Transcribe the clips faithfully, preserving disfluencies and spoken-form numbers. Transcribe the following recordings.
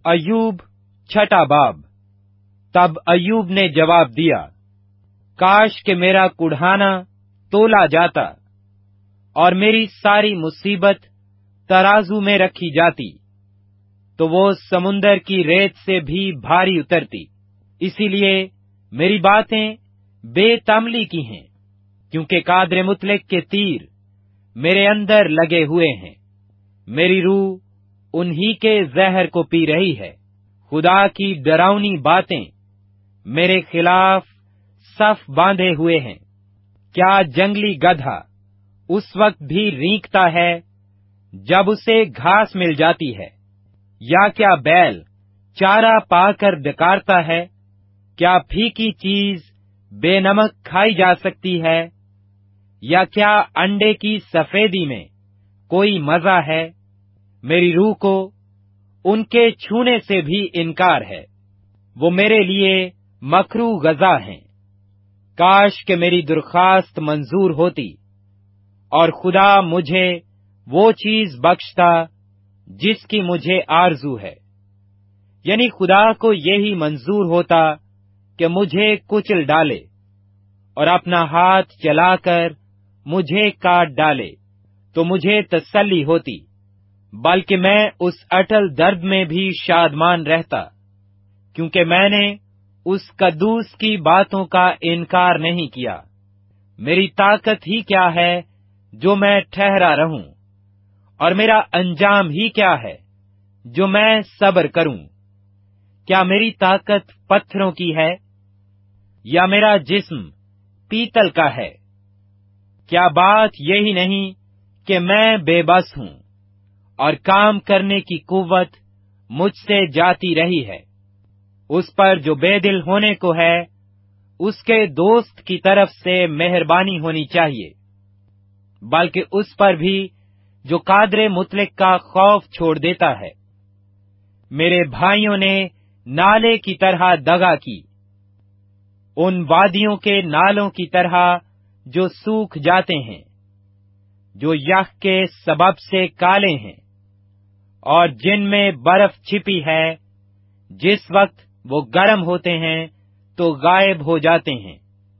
अय्यूब छठा बाब। तब अय्यूब ने जवाब दिया, काश कि मेरा कुढ़ाना तोला जाता और मेरी सारी मुसीबत तराजू में रखी जाती, तो वो समुंदर की रेत से भी भारी उतरती। इसीलिए मेरी बातें बेतमली की हैं, क्योंकि कादरे मुतलक के तीर मेरे अंदर लगे हुए हैं। मेरी रूह उन्हीं के जहर को पी रही है। खुदा की डरावनी बातें मेरे खिलाफ सफ बांधे हुए हैं। क्या जंगली गधा उस वक्त भी रींकता है जब उसे घास मिल जाती है, या क्या बैल चारा पाकर डकारता है? क्या फीकी चीज बेनमक खाई जा सकती है, या क्या अंडे की सफेदी में कोई मजा है? मेरी रूह को उनके छूने से भी इनकार है। वो मेरे लिए मकरू गजा हैं। काश कि मेरी दरख्वास्त मंजूर होती और खुदा मुझे वो चीज बख्शता जिसकी मुझे आरजू है। यानी खुदा को यही मंजूर होता कि मुझे कुचल डाले और अपना हाथ चलाकर मुझे काट डाले, तो मुझे तसल्ली होती, बल्कि मैं उस अटल दर्द में भी शादमान रहता, क्योंकि मैंने उस कद्दूस की बातों का इनकार नहीं किया। मेरी ताकत ही क्या है जो मैं ठहरा रहूं, और मेरा अंजाम ही क्या है जो मैं सब्र करूं? क्या मेरी ताकत पत्थरों की है, या मेरा जिस्म पीतल का है? क्या बात यही नहीं कि मैं बेबस हूं और काम करने की कुव्वत मुझसे जाती रही है? उस पर जो बेदिल होने को है, उसके दोस्त की तरफ से मेहरबानी होनी चाहिए, बल्कि उस पर भी जो कादरे मुतलक का खौफ छोड़ देता है। मेरे भाइयों ने नाले की तरह दगा की, उन वादियों के नालों की तरह जो सूख जाते हैं, जो यख के सबब से काले हैं और जिनमें बर्फ छिपी है। जिस वक्त वो गर्म होते हैं तो गायब हो जाते हैं,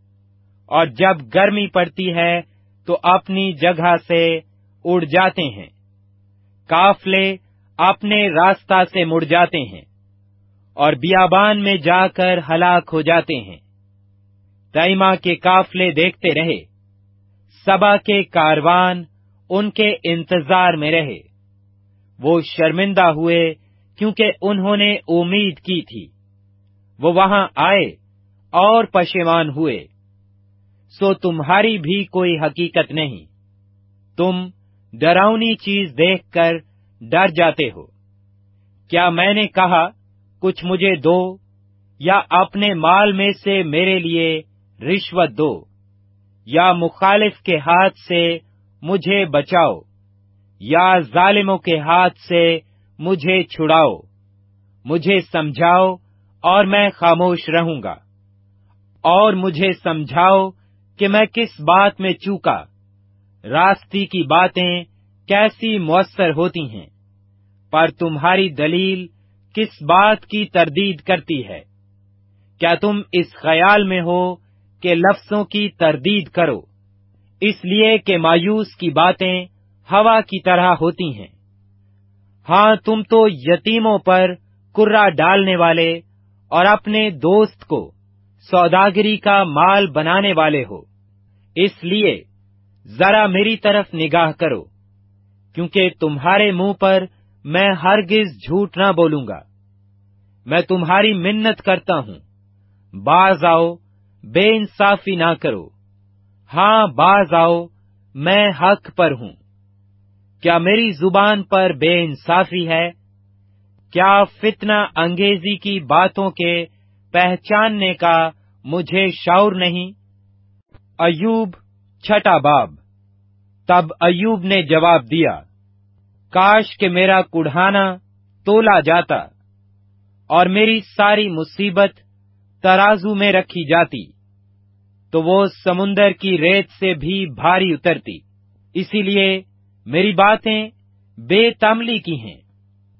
और जब गर्मी पड़ती है तो अपनी जगह से उड़ जाते हैं। काफले अपने रास्ता से मुड़ जाते हैं और बियाबान में जाकर हलाक हो जाते हैं। तैमा के काफले देखते रहे, सबा के कारवान उनके इंतजार में रहे। वो शर्मिंदा हुए क्योंकि उन्होंने उम्मीद की थी। वो वहां आए और पशेमान हुए। सो तुम्हारी भी कोई हकीकत नहीं। तुम डरावनी चीज देखकर डर जाते हो। क्या मैंने कहा, कुछ मुझे दो, या अपने माल में से मेरे लिए रिश्वत दो, या मुखालिफ के हाथ से मुझे बचाओ, या जालिमों के हाथ से मुझे छुड़ाओ? मुझे समझाओ और मैं खामोश रहूंगा, और मुझे समझाओ कि मैं किस बात में चूका। रास्ती की बातें कैसी मुयस्सर होती हैं, पर तुम्हारी दलील किस बात की तरदीद करती है? क्या तुम इस ख्याल में हो कि लफ्जों की तरदीद करो, इसलिए कि मायूस की बातें हवा की तरह होती हैं? हाँ, तुम तो यतीमों पर कुर्रा डालने वाले और अपने दोस्त को सौदागरी का माल बनाने वाले हो। इसलिए जरा मेरी तरफ निगाह करो, क्योंकि तुम्हारे मुंह पर मैं हरगिज झूठ न बोलूंगा। मैं तुम्हारी मिन्नत करता हूँ, बाज आओ, बेइंसाफी ना करो। हाँ, बाज आओ, मैं हक पर हूँ। क्या मेरी जुबान पर बेइंसाफी है? क्या फितना अंगेजी की बातों के पहचानने का मुझे शौर नहीं? अय्यूब छठा बाब। तब अय्यूब ने जवाब दिया, काश कि मेरा कुढ़ाना तोला जाता और मेरी सारी मुसीबत तराजू में रखी जाती, तो वो समुंदर की रेत से भी भारी उतरती। इसीलिए मेरी बातें बेतमली की हैं,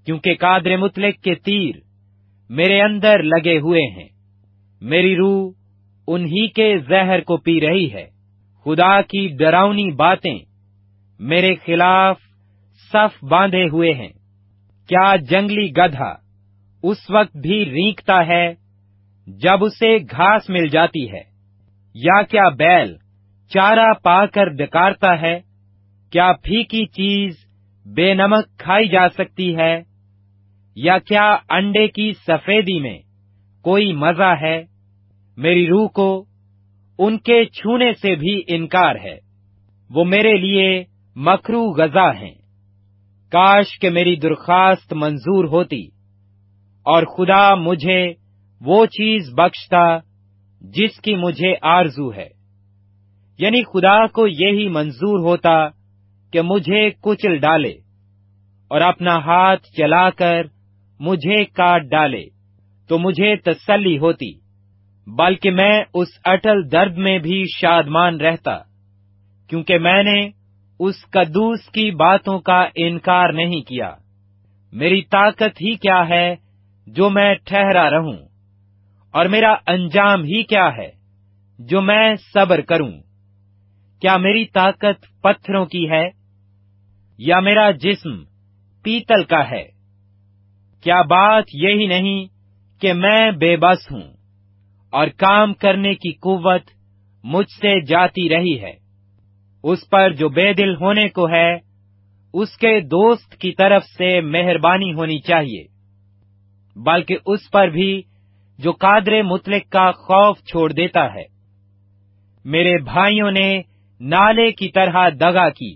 क्योंकि कादर मुतलक के तीर मेरे अंदर लगे हुए हैं। मेरी रूह उन्हीं के जहर को पी रही है। खुदा की डरावनी बातें मेरे खिलाफ सफ बांधे हुए हैं। क्या जंगली गधा उस वक्त भी रींकता है जब उसे घास मिल जाती है, या क्या बैल चारा पाकर डकारता है? क्या फीकी चीज बेनमक खाई जा सकती है, या क्या अंडे की सफेदी में कोई मजा है? मेरी रूह को उनके छूने से भी इनकार है। वो मेरे लिए मकरू गजा हैं। काश के मेरी दरख्वास्त मंजूर होती और खुदा मुझे वो चीज बख्शता जिसकी मुझे आरजू है। यानी खुदा को यही मंजूर होता कि मुझे कुचल डाले और अपना हाथ चलाकर मुझे काट डाले, तो मुझे तसल्ली होती, बल्कि मैं उस अटल दर्द में भी शादमान रहता, क्योंकि मैंने उस कद्दूस की बातों का इनकार नहीं किया। मेरी ताकत ही क्या है जो मैं ठहरा रहूं, और मेरा अंजाम ही क्या है जो मैं सब्र करूं? क्या मेरी ताकत पत्थरों की है, या मेरा जिस्म पीतल का है? क्या बात यही नहीं कि मैं बेबस हूं और काम करने की कुव्वत मुझसे जाती रही है? उस पर जो बेदिल होने को है, उसके दोस्त की तरफ से मेहरबानी होनी चाहिए, बल्कि उस पर भी जो कादरे मुतलक का खौफ छोड़ देता है। मेरे भाइयों ने नाले की तरह दगा की,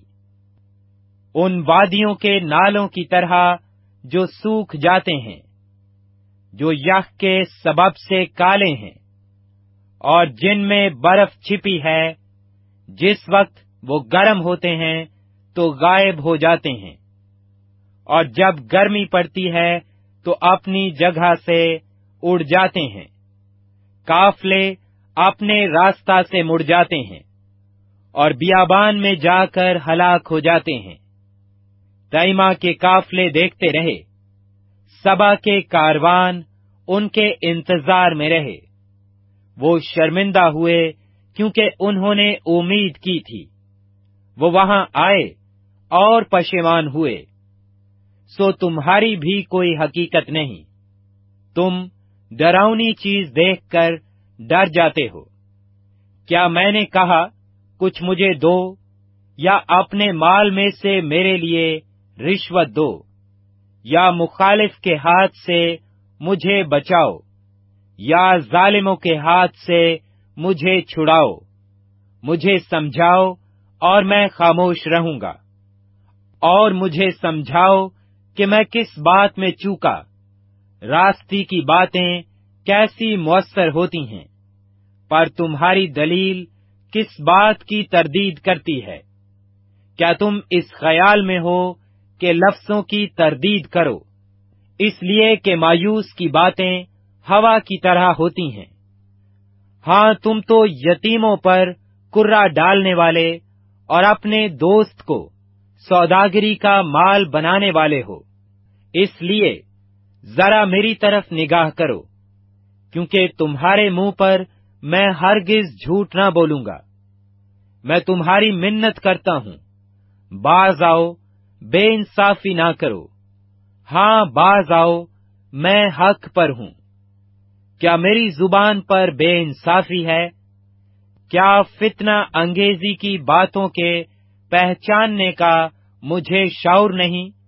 उन वादियों के नालों की तरह जो सूख जाते हैं, जो यख के सबब से काले हैं और जिनमें बर्फ छिपी है। जिस वक्त वो गर्म होते हैं तो गायब हो जाते हैं, और जब गर्मी पड़ती है तो अपनी जगह से उड़ जाते हैं। काफले अपने रास्ता से मुड़ जाते हैं और बियाबान में जाकर हलाक हो जाते हैं। तैमा के काफले देखते रहे, सबा के कारवान उनके इंतजार में रहे। वो शर्मिंदा हुए क्योंकि उन्होंने उम्मीद की थी। वो वहां आए और पशेमान हुए। सो तुम्हारी भी कोई हकीकत नहीं। तुम डरावनी चीज देखकर डर जाते हो। क्या मैंने कहा कुछ मुझे दो, या अपने माल में से मेरे लिए रिश्वत दो, या मुखालिफ के हाथ से मुझे बचाओ, या जालिमों के हाथ से मुझे छुड़ाओ? मुझे समझाओ और मैं खामोश रहूंगा, और मुझे समझाओ कि मैं किस बात में चूका। रास्ती की बातें कैसी मुअस्सर होती हैं, पर तुम्हारी दलील किस बात की तरदीद करती है? क्या तुम इस ख्याल में हो कि लफ्जों की तरदीद करो, इसलिए कि मायूस की बातें हवा की तरह होती हैं? हाँ, तुम तो यतीमों पर कुर्रा डालने वाले और अपने दोस्त को सौदागरी का माल बनाने वाले हो। इसलिए जरा मेरी तरफ निगाह करो, क्योंकि तुम्हारे मुंह पर मैं हरगिज झूठ ना बोलूंगा। मैं तुम्हारी मिन्नत करता हूँ, बाज आओ, बेइंसाफी ना करो। हाँ, बाज आओ, मैं हक पर हूँ। क्या मेरी जुबान पर बेइंसाफी है? क्या फितना अंगेजी की बातों के पहचानने का मुझे शौर नहीं?